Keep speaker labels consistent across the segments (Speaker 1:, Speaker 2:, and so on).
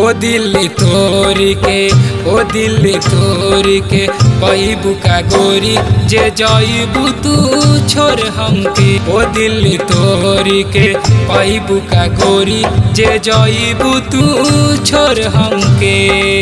Speaker 1: ओ दिल तोड़ के पैबू का गोरी जे जईबू तू छोड़ हमके। ओ दिल तोड़ के पैबू का गोरी जे जईबू तू छोड़ हमके।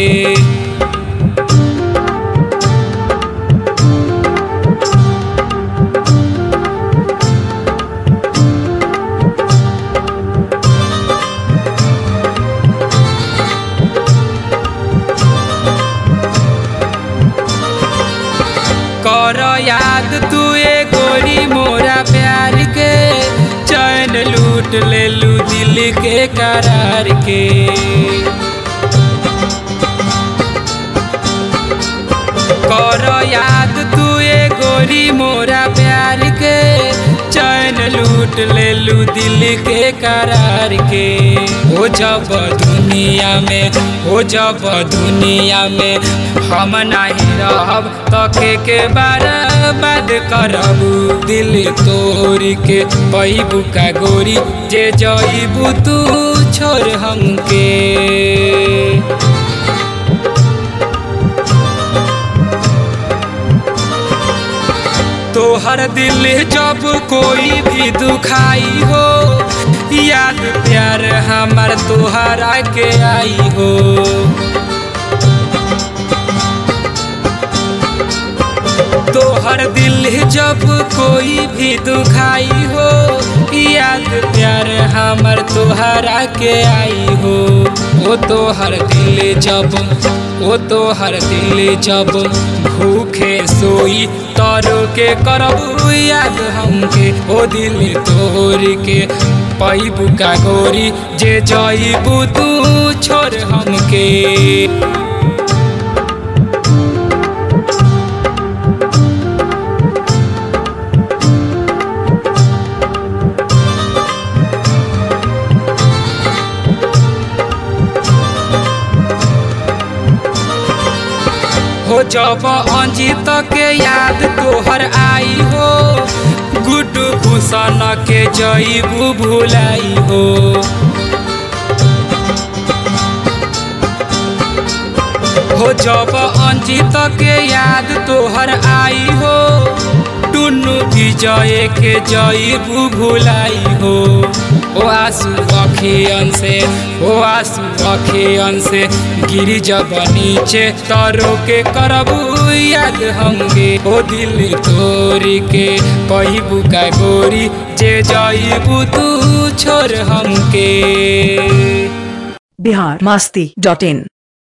Speaker 1: कर याद तू ए गोरी मोरा प्यार के, चैन लूट ले लू दिल के करार के। कर याद तू ए गोरी मोरा प्यार के, चैन लूट ले लू दिल के करार के। हो जब दुनिया में हम नहीं रहब तो के बर्बाद करबू। दिल तोड़ के पैबू का गोरी जे जईबू तू छोड़ हमके। तोहर दिल जब कोई भी दुखाई हो, याद प्यार हमार तोहरा के आई हो। तोहर दिल जब कोई भी दुखाई हो, याद प्यार हमार तोहरा के आई हो। ओ तोहर दिल जब भूखे सोई तरो के करबू याद हमके। ओ दिल तोड़ के पैबू का गोरी जे जईबू तू छोड़ हमके। हो जब अंजित के याद तोहर आई हो, गुड्डू भूषण के जईबू भुलाई हो। हो जब अंजित के याद तोहर आई हो, टुन्नू विजय के जईबू भुलाई हो। ओ आंसू अखियन से गिरी जब नीचे तरो के करबू याद हमके। ओ दिल तोड़ के पैबू का गोरी जे जईबू तू छोड़ हमके।
Speaker 2: biharmasti.in